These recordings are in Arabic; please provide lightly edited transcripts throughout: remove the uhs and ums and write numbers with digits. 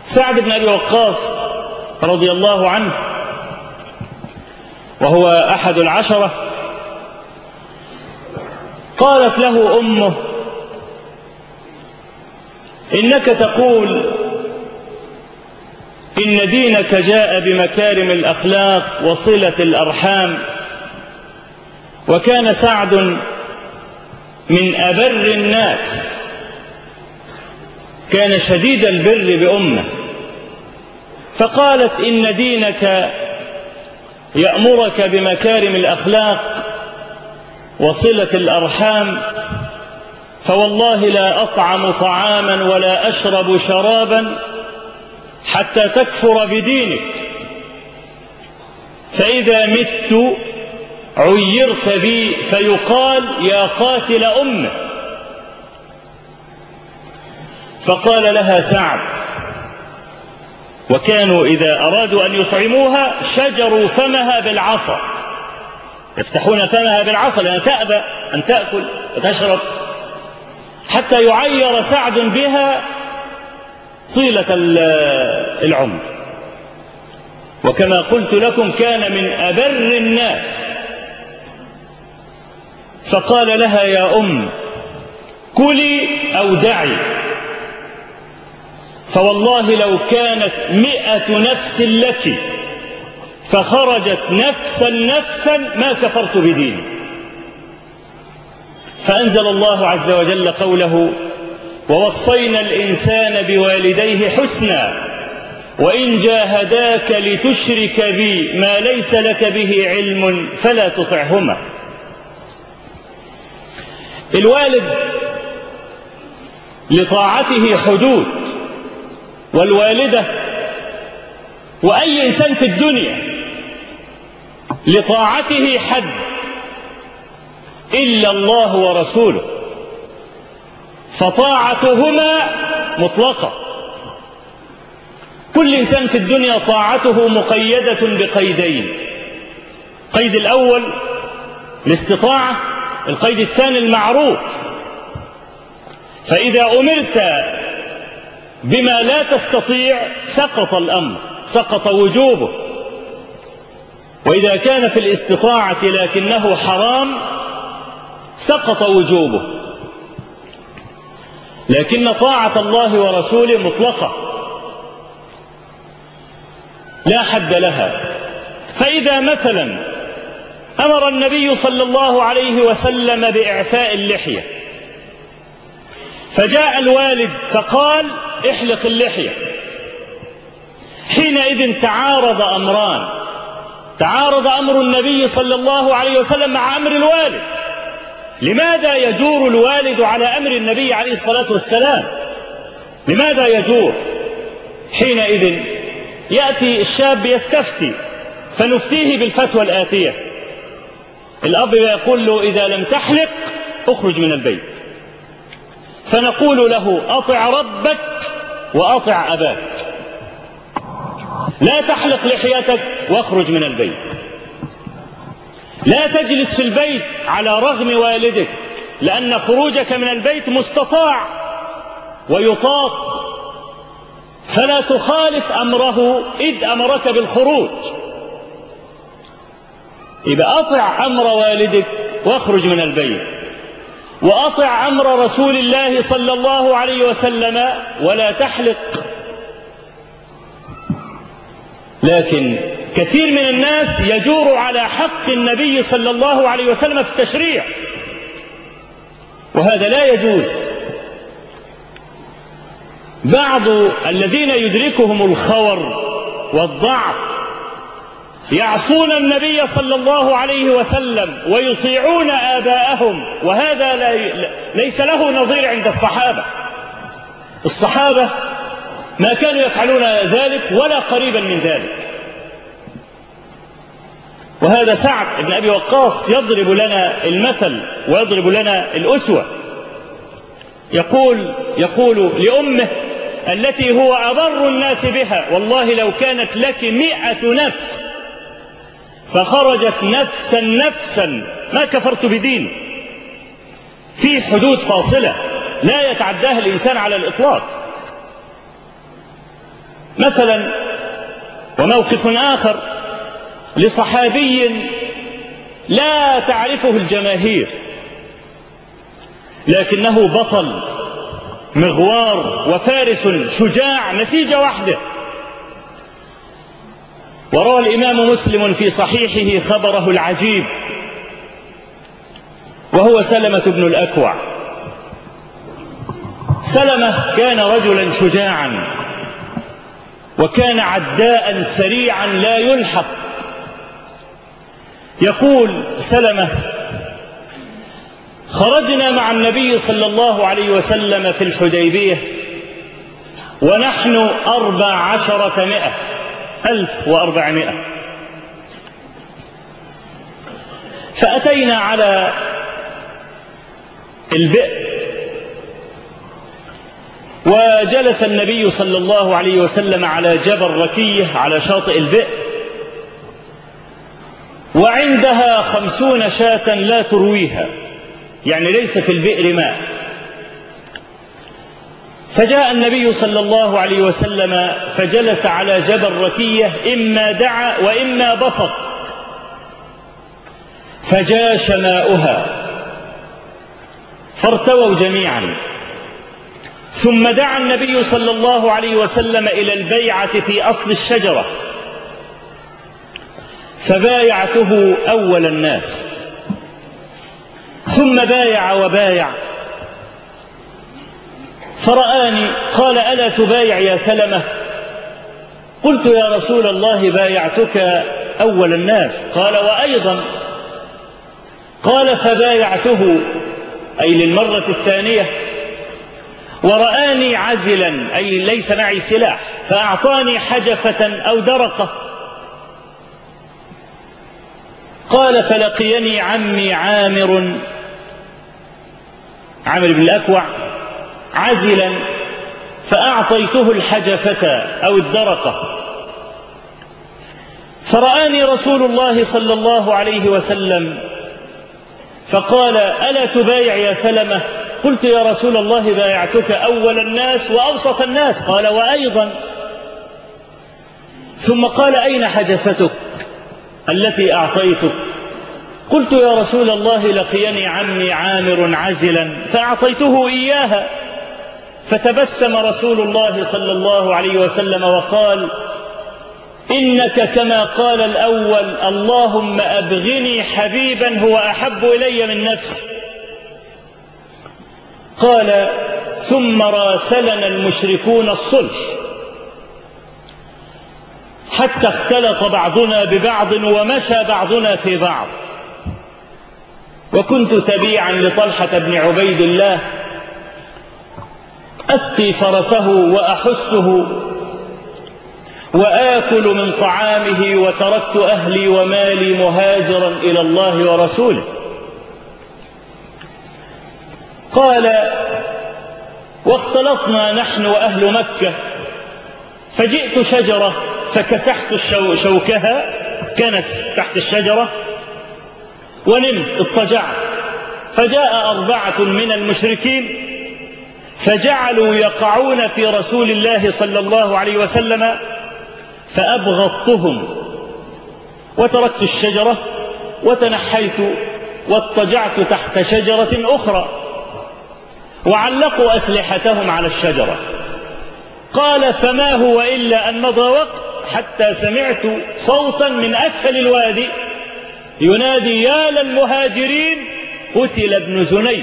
سعد بن أبي وقاص رضي الله عنه وهو أحد العشرة، قالت له أمه: إنك تقول إن دينك جاء بمكارم الأخلاق وصلة الأرحام، وكان سعد من أبر الناس، كان شديد البر بأمه، فقالت إن دينك يأمرك بمكارم الأخلاق وصلة الأرحام، فوالله لا أطعم طعاما ولا أشرب شرابا حتى تكفر بدينك، فإذا مت عيرت بي فيقال يا قاتل أمه. فقال لها سعد، وكانوا إذا أرادوا أن يطعموها شجروا فمها بالعصا، يفتحون فمها بالعصا لأن تأبى أن تأكل وتشرب، حتى يعير سعد بها طيلة العمر. وكما قلت لكم كان من أبر الناس. فقال لها: يا أم، كلي أو دعي، فوالله لو كانت 100 نفس لك فخرجت نفسا ما كفرت بديني. فأنزل الله عز وجل قوله: ووصينا الإنسان بوالديه حسنا وإن جاهداك لتشرك بي ما ليس لك به علم فلا تطعهما. الوالد لطاعته حدود، والوالدة وأي إنسان في الدنيا لطاعته حد إلا الله ورسوله، فطاعتهما مطلقة. كل إنسان في الدنيا طاعته مقيدة بقيدين: القيد الأول الاستطاعة، القيد الثاني المعروف. فإذا أمرت بما لا تستطيع سقط الأمر، سقط وجوبه. وإذا كان في الاستطاعة لكنه حرام سقط وجوبه. لكن طاعة الله ورسوله مطلقة لا حد لها. فإذا مثلا أمر النبي صلى الله عليه وسلم بإعفاء اللحية، فجاء الوالد فقال: احلق اللحية، حينئذ تعارض أمران: تعارض أمر النبي صلى الله عليه وسلم مع أمر الوالد. لماذا يجور الوالد على أمر النبي عليه الصلاة والسلام؟ لماذا يجور؟ حينئذ يأتي الشاب يستفتي، فنفتيه بالفتوى الآتية: الأب يقول له: إذا لم تحلق اخرج من البيت. فنقول له: أطع ربك وأطع أباك، لا تحلق لحيتك واخرج من البيت. لا تجلس في البيت على رغم والدك، لأن خروجك من البيت مستطاع ويطاق، فلا تخالف أمره إذ أمرك بالخروج. إذا أطع أمر والدك واخرج من البيت، وأطع أمر رسول الله صلى الله عليه وسلم ولا تحلق. لكن كثير من الناس يجور على حق النبي صلى الله عليه وسلم في التشريع، وهذا لا يجوز. بعض الذين يدركهم الخور والضعف يعصون النبي صلى الله عليه وسلم ويطيعون آباءهم، وهذا ليس له نظير عند الصحابة. الصحابة ما كانوا يفعلون ذلك ولا قريبا من ذلك. وهذا سعد بن أبي وقاص يضرب لنا المثل ويضرب لنا الأسوة. يقول لأمه التي هو أبر الناس بها: والله لو كانت لك 100 نفس فخرجت نفسا ما كفرت بدين. في حدود فاصلة لا يتعداها الإنسان على الإطلاق. مثلا وموقف آخر لصحابي لا تعرفه الجماهير لكنه بطل مغوار وفارس شجاع نسيج وحده، وروى الإمام مسلم في صحيحه خبره العجيب، وهو سلمة بن الأكوع. سلمة كان رجلا شجاعا وكان عداء سريعا لا يلحق. يقول سلمة: خرجنا مع النبي صلى الله عليه وسلم في الحديبية ونحن 1400 فأتينا على البئر، وجلس النبي صلى الله عليه وسلم على جبل ركية على شاطئ البئر، وعندها 50 شاة لا ترويها، يعني ليس في البئر ماء. فجاء النبي صلى الله عليه وسلم فجلس على جبل ركية، إما دعا وإما بسط، فجاش ماؤها فارتووا جميعا. ثم دعا النبي صلى الله عليه وسلم إلى البيعة في أصل الشجرة، فبايعته أول الناس، ثم بايع وبايع، فرآني قال: ألا تبايع يا سلمة؟ قلت: يا رسول الله بايعتك أول الناس. قال: وأيضا. قال: فبايعته أي للمرة الثانية، ورآني عزلا أي ليس معي سلاح، فأعطاني حجفة أو درقة. قال: فلقيني عمي عامر بن الأكوع عزلا، فأعطيته الحجفة أو الدرقة. فرآني رسول الله صلى الله عليه وسلم فقال: ألا تبايع يا سلمة؟ قلت: يا رسول الله بايعتك أول الناس وأوسط الناس. قال: وأيضا. ثم قال: أين حجفتك التي أعطيتك؟ قلت: يا رسول الله لقيني عمي عامر عزلا فأعطيته إياها. فتبسم رسول الله صلى الله عليه وسلم وقال: إنك كما قال الأول: اللهم أبغني حبيبا هو أحب إلي من نفسي. قال: ثم راسلنا المشركون الصلح حتى اختلط بعضنا ببعض ومشى بعضنا في بعض، وكنت تبيعا لطلحة بن عبيد الله، أسقي فرسه وأحسه وآكل من طعامه، وتركت أهلي ومالي مهاجرا إلى الله ورسوله. قال: واختلطنا نحن وأهل مكة، فجئت شجرة فكسحت شوكها، كانت تحت الشجرة، ونمت اضطجعت، فجاء 4 من المشركين فجعلوا يقعون في رسول الله صلى الله عليه وسلم، فأبغضتهم وتركت الشجرة وتنحيت واضطجعت تحت شجرة أخرى، وعلقوا أسلحتهم على الشجرة. قال: فما هو إلا أن مضى وقت حتى سمعت صوتا من أسفل الوادي ينادي: يا للمهاجرين قتل ابن زنيد.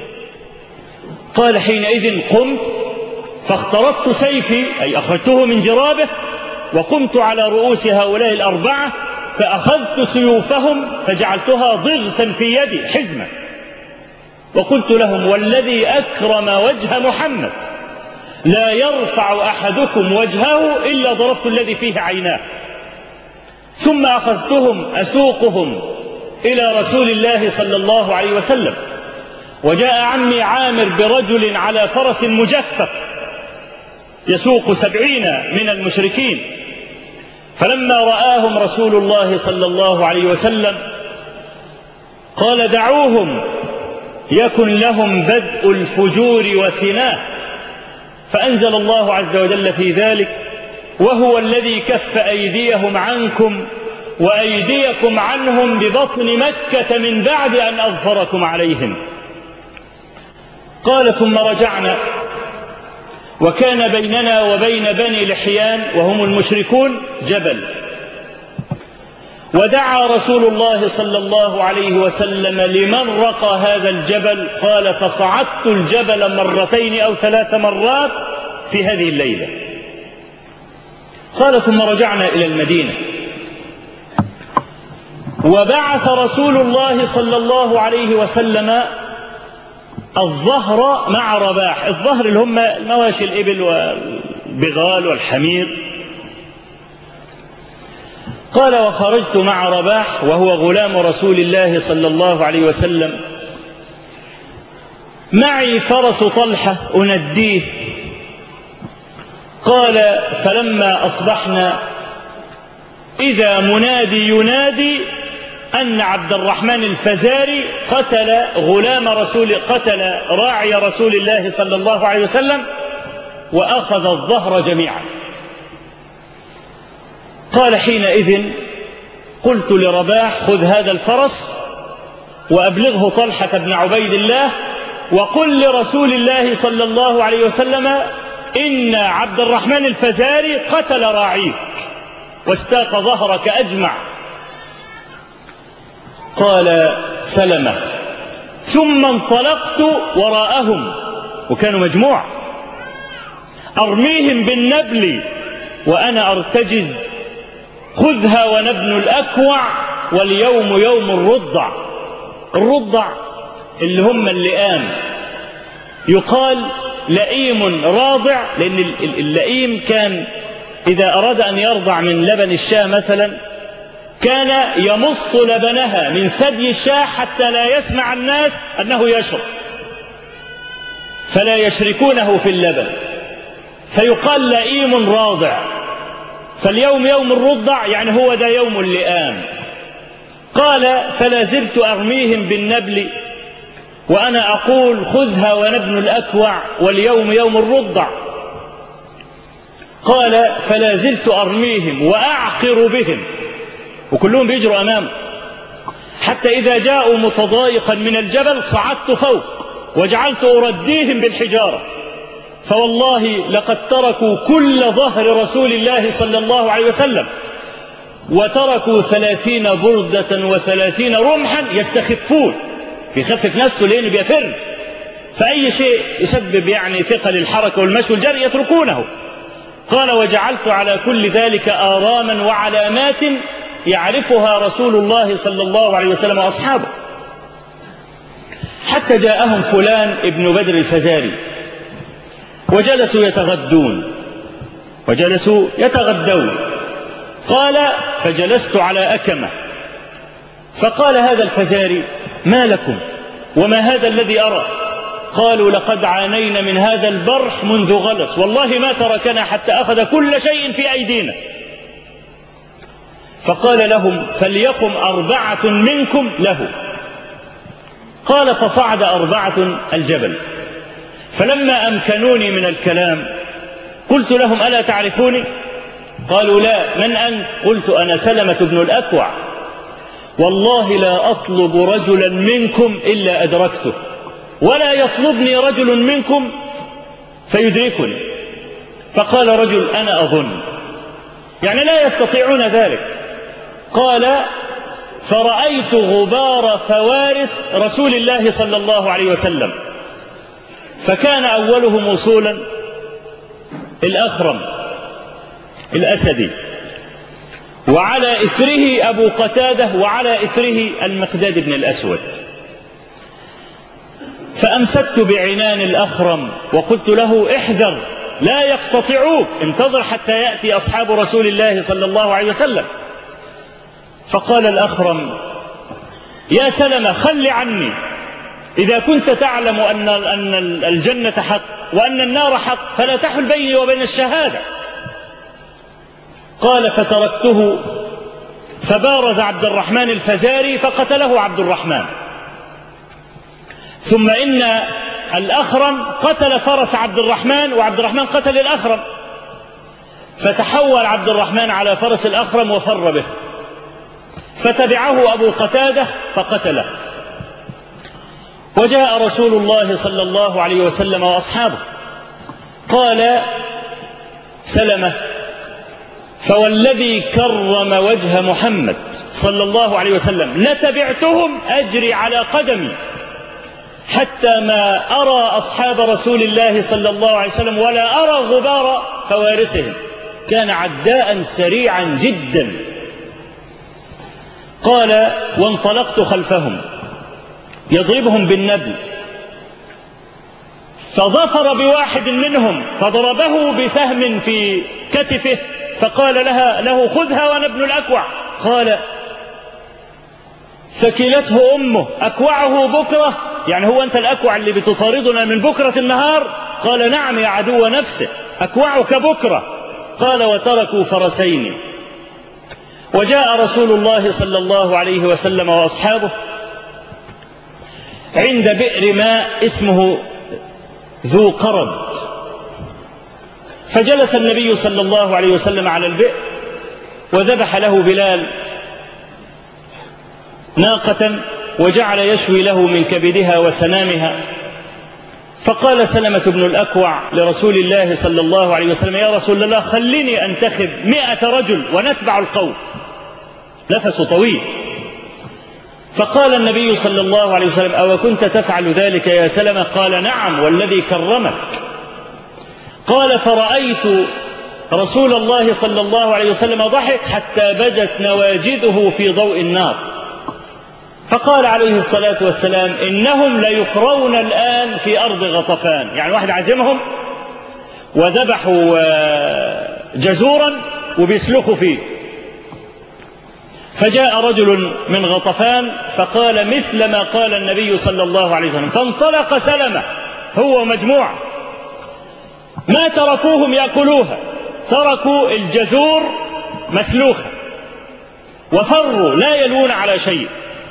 قال: حينئذ قمت فاخترطت سيفي أي أخرجته من جرابه، وقمت على رؤوس هؤلاء 4 فأخذت سيوفهم فجعلتها ضغثا في يدي حزمة، وقلت لهم: والذي أكرم وجه محمد لا يرفع أحدكم وجهه إلا ضربت الذي فيه عيناه. ثم أخذتهم أسوقهم إلى رسول الله صلى الله عليه وسلم، وجاء عمي عامر برجل على فرس مجفف يسوق 70 من المشركين، فلما رآهم رسول الله صلى الله عليه وسلم قال: دعوهم يكن لهم بدء الفجور وثناه. فأنزل الله عز وجل في ذلك: وهو الذي كف أيديهم عنكم وأيديكم عنهم ببطن مكة من بعد أن أظفركم عليهم. قال ثم رجعنا وكان بيننا وبين بني لحيان وهم المشركون جبل، ودعا رسول الله صلى الله عليه وسلم لمن رقى هذا الجبل. قال فصعدت الجبل مرتين أو 3 مرات في هذه الليلة. قال ثم رجعنا إلى المدينة وبعث رسول الله صلى الله عليه وسلم الظهر مع رباح. الظهر اللي هم مواشي الإبل والبغال والحمير. قال وخرجت مع رباح وهو غلام رسول الله صلى الله عليه وسلم، معي فرس طلحة أنديه. قال فلما أصبحنا إذا منادي ينادي أن عبد الرحمن الفزاري قتل راعي رسول الله صلى الله عليه وسلم وأخذ الظهر جميعا. قال حينئذ قلت لرباح خذ هذا الفرس وأبلغه طلحة بن عبيد الله وقل لرسول الله صلى الله عليه وسلم إن عبد الرحمن الفزاري قتل راعيك واستاق ظهرك أجمع. قال سلمة ثم انطلقت وراءهم وكانوا مجموعة أرميهم بالنبل وأنا أرتجز خذها ونبن الأكوع واليوم يوم الرضع. الرضع اللي هم اللئام، يقال لئيم راضع لأن اللئيم كان إذا أراد أن يرضع من لبن الشاة مثلا كان يمص لبنها من ثدي الشاة حتى لا يسمع الناس أنه يشرب فلا يشركونه في اللبن، فيقال لئيم راضع. فاليوم يوم الرضع يعني هو ده يوم اللئام. قال فلا زلت أرميهم بالنبل وأنا أقول خذها ونبن الأكوع واليوم يوم الرضع. قال فلا زلت أرميهم وأعقر بهم وكلهم بيجروا أمامه حتى إذا جاءوا متضايقا من الجبل صعدت فوق وجعلت أرديهم بالحجارة. فوالله لقد تركوا كل ظهر رسول الله صلى الله عليه وسلم وتركوا 30 بردة و30 رمحا يستخفون، بيخفف نفسه لأنه بيفر، فأي شيء يسبب يعني ثقل الحركة والمشي والجري يتركونه. قال وجعلت على كل ذلك آراما وعلامات يعرفها رسول الله صلى الله عليه وسلم وأصحابه، حتى جاءهم فلان ابن بدر الفزاري وجلسوا يتغدون. قال فجلست على أكمة فقال هذا الفزاري ما لكم وما هذا الذي أرى؟ قالوا لقد عانينا من هذا البرح منذ غلس والله ما تركنا حتى أخذ كل شيء في أيدينا. فقال لهم فليقم 4 منكم له. قال فصعد 4 الجبل، فلما أمكنوني من الكلام قلت لهم ألا تعرفوني؟ قالوا لا. من أنت؟ قلت أنا سلمة بن الأكوع والله لا أطلب رجلا منكم إلا أدركته ولا يطلبني رجل منكم فيدركني. فقال رجل أنا أظن يعني لا يستطيعون ذلك. قال فرأيت غبار فوارس رسول الله صلى الله عليه وسلم، فكان أولهم وصولا الأخرم الأسدي وعلى إثره أبو قتادة وعلى إثره المقداد بن الأسود. فأمسكت بعنان الأخرم وقلت له احذر لا يقتطعوك، انتظر حتى يأتي أصحاب رسول الله صلى الله عليه وسلم. فقال الأخرم يا سلمة خل عني، إذا كنت تعلم أن الجنة حق وأن النار حق فلا تحل بيني وبين الشهادة. قال فتركته فبارز عبد الرحمن الفزاري فقتله عبد الرحمن، ثم إن الأخرم قتل فرس عبد الرحمن وعبد الرحمن قتل الأخرم، فتحول عبد الرحمن على فرس الأخرم وفر به، فتبعه أبو قتادة فقتله. وجاء رسول الله صلى الله عليه وسلم وأصحابه، قال سلمة: فوالذي كرم وجه محمد صلى الله عليه وسلم لتبعتهم أجري على قدمي حتى ما أرى أصحاب رسول الله صلى الله عليه وسلم ولا أرى غبار فوارسهم. كان عداء سريعا جدا. قال: وانطلقت خلفهم يضربهم بالنبل، فظفر بواحد منهم فضربه بسهم في كتفه، فقال له: خذها وأنا ابن الأكوع. قال: ثكلته أمه، أكوعه بكرة؟ يعني هو أنت الأكوع اللي بتطاردنا من بكرة النهار؟ قال: نعم يا عدو نفسه، أكوعك بكرة. قال: وتركوا فرسين. وجاء رسول الله صلى الله عليه وسلم وأصحابه عند بئر ماء اسمه ذو قرد، فجلس النبي صلى الله عليه وسلم على البئر، وذبح له بلال ناقة وجعل يشوي له من كبدها وسنامها. فقال سلمة بن الأكوع لرسول الله صلى الله عليه وسلم: يا رسول الله، خليني أنتخب 100 رجل ونتبع القوم. نفس طويل. فقال النبي صلى الله عليه وسلم: أو كنت تفعل ذلك يا سلمة؟ قال: نعم والذي كرمك. قال: فرأيت رسول الله صلى الله عليه وسلم ضحك حتى بدت نواجذه في ضوء النار. فقال عليه الصلاة والسلام: إنهم ليفرون الآن في أرض غطفان. يعني واحد عزمهم وذبحوا جزورا وبيسلخوا فيه. فجاء رجل من غطفان فقال مثل ما قال النبي صلى الله عليه وسلم، فانطلق سلمة هو ومجموعة، ما تركوهم يأكلوها، تركوا الجزور مسلوخة وفروا لا يلوون على شيء.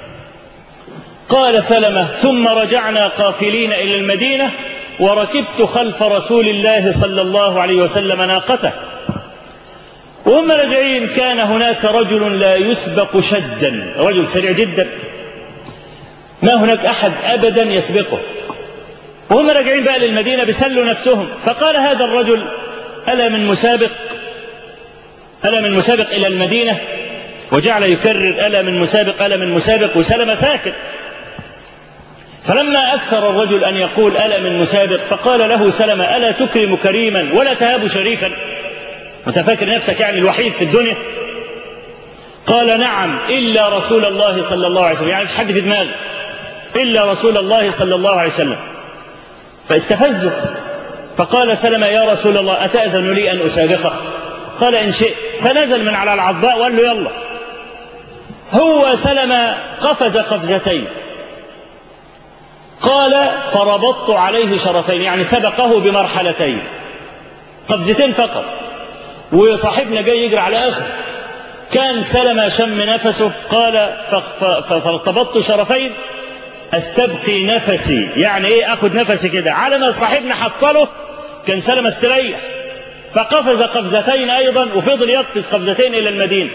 قال سلمة: ثم رجعنا قافلين إلى المدينة، وركبت خلف رسول الله صلى الله عليه وسلم ناقته. وهم راجعين كان هناك رجل لا يسبق شدا، رجل سريع جدا ما هناك أحد أبدا يسبقه. وهم راجعين بقى للمدينة بيسلوا نفسهم، فقال هذا الرجل: ألا من مسابق إلى المدينة؟ وجعل يكرر: ألا من مسابق، ألا من مسابق، وسلم ساكت. فلما أكثر الرجل أن يقول ألا من مسابق، فقال له سلمة: ألا تكرم كريما ولا تهاب شريفا؟ أنت فاكر نفسك يعني الوحيد في الدنيا؟ قال: نعم إلا رسول الله صلى الله عليه وسلم. يعني مش حد في دماغه إلا رسول الله صلى الله عليه وسلم. فاستفزه، فقال سلمة: يا رسول الله، أتأذن لي أن أسابقه؟ قال: إن شئت. فنزل من على العضاء وقال له: يلا. هو سلمة قفز قفزتين. قال: فربطت عليه شرفين، يعني سبقه بمرحلتين، قفزتين فقط، وصاحبنا جاي يجري على آخر. كان سلمة شم نفسه. قال: فارتبطت شرفين استبقي نفسي، يعني ايه اخذ نفسي كده، على ما صاحبنا حصله كان سلمة استريح، فقفز قفزتين ايضا وفضل يقفز قفزتين الى المدينة.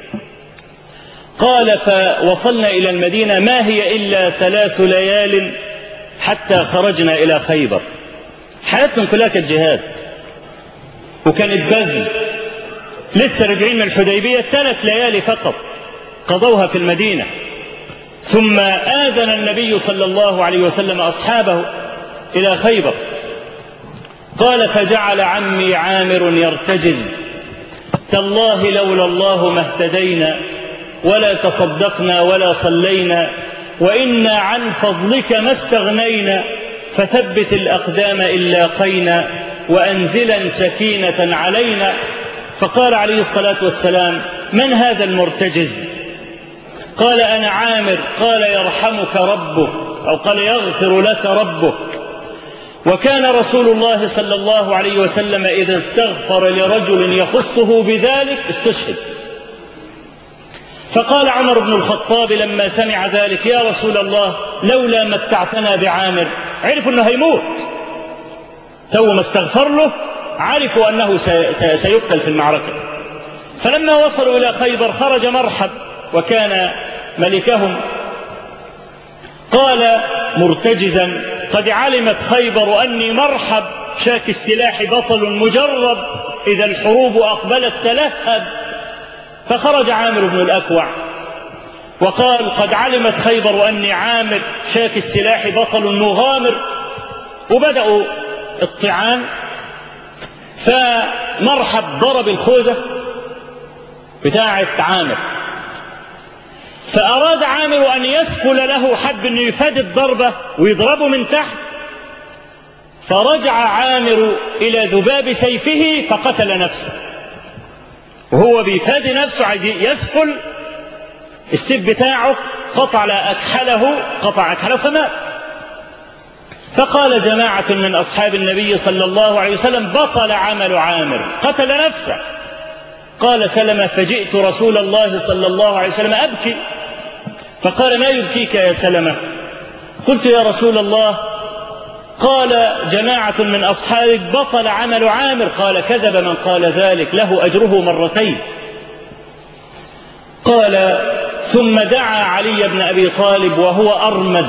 قال: فوصلنا الى المدينة ما هي الا 3 ليال حتى خرجنا الى خيبر. حياتهم كلها كانت جهاد وكانت بذل. لسه راجعين من الحديبية 3 ليالي فقط قضوها في المدينة. ثم آذن النبي صلى الله عليه وسلم أصحابه إلى خيبر. قال: فجعل عمي عامر يرتجز: تالله لولا الله ما اهتدينا ولا تصدقنا ولا صلينا، وإنا عن فضلك ما استغنينا، فثبت الأقدام إن لاقينا وأنزلا سكينة علينا. فقال عليه الصلاة والسلام: من هذا المرتجز؟ قال: أنا عامر. قال: يرحمك ربك، أو قال: يغفر لك ربك. وكان رسول الله صلى الله عليه وسلم إذا استغفر لرجل يخصه بذلك استشهد. فقال عمر بن الخطاب لما سمع ذلك: يا رسول الله، لولا متعتنا بعامر. عرفوا أنه هيموت، تو ما استغفر له عرفوا أنه سيقتل في المعركة. فلما وصلوا إلى خيبر خرج مرحب وكان ملكهم، قال مرتجزا: قد علمت خيبر أني مرحب شاك السلاح بطل مجرب، إذا الحروب أقبلت تلهب. فخرج عامر بن الأكوع وقال: قد علمت خيبر أني عامر شاك السلاح بطل مغامر. وبدأوا الطعان، فمرحب ضرب الخوذة بتاعة عامر، فأراد عامر أن يسكل له، حب أن يفادي الضربة ويضربه من تحت، فرجع عامر إلى ذباب سيفه فقتل نفسه، وهو بيفادي نفسه عايز يسكل السيف بتاعه، قطع أكحله فمات. فقال جماعة من أصحاب النبي صلى الله عليه وسلم: بطل عمل عامر، قتل نفسه. قال سلمة: فجئت رسول الله صلى الله عليه وسلم أبكي، فقال: ما يبكيك يا سلمة؟ قلت: يا رسول الله، قال جماعة من أصحابك: بطل عمل عامر. قال: كذب من قال ذلك، له أجره مرتين. قال: ثم دعا علي بن أبي طالب وهو أرمد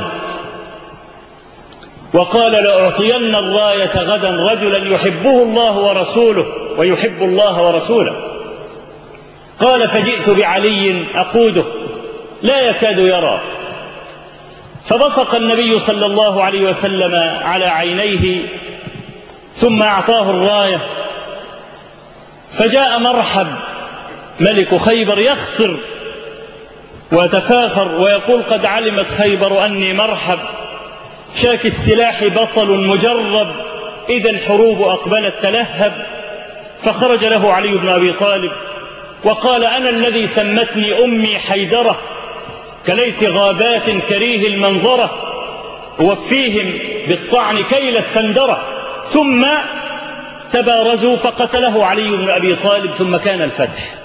وقال: لأعطين الراية غدا رجلا يحبه الله ورسوله ويحب الله ورسوله. قال: فجئت بعلي أقوده لا يكاد يرى، فبصق النبي صلى الله عليه وسلم على عينيه ثم أعطاه الراية، فجاء مرحب ملك خيبر يخسر ويتفاخر ويقول: قد علمت خيبر أني مرحب شاك السلاح بطل مجرب، إذا الحروب أقبلت تلهب. فخرج له علي بن أبي طالب وقال: أنا الذي سمتني أمي حيدرة، كليت غابات كريه المنظرة، وفيهم بالطعن كيل السندرة. ثم تبارزوا فقتله علي بن أبي طالب، ثم كان الفتح.